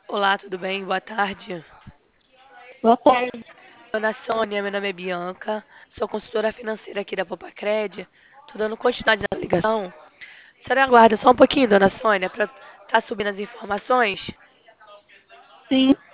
Olá, tudo bem? Boa tarde. Boa tarde. Dona Sônia, meu nome é Bianca, sou consultora financeira aqui da Popacred. Tô dando continuidade na ligação. A senhora aguarda só um pouquinho, dona Sônia, para estar subindo as informações? Sim,